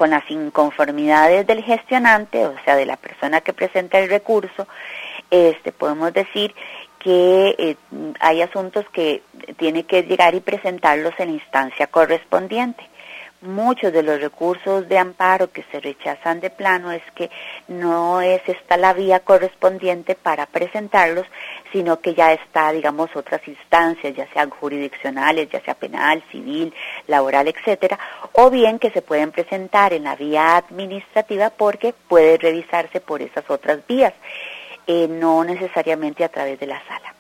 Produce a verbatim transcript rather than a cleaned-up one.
con las inconformidades del gestionante, o sea, de la persona que presenta el recurso, este, podemos decir que eh, hay asuntos que tiene que llegar y presentarlos en la instancia correspondiente. Muchos de los recursos de amparo que se rechazan de plano es que no es esta la vía correspondiente para presentarlos, sino que ya está, digamos, otras instancias, ya sean jurisdiccionales, ya sea penal, civil, laboral, etcétera, o bien que se pueden presentar en la vía administrativa porque puede revisarse por esas otras vías, eh, no necesariamente a través de la sala.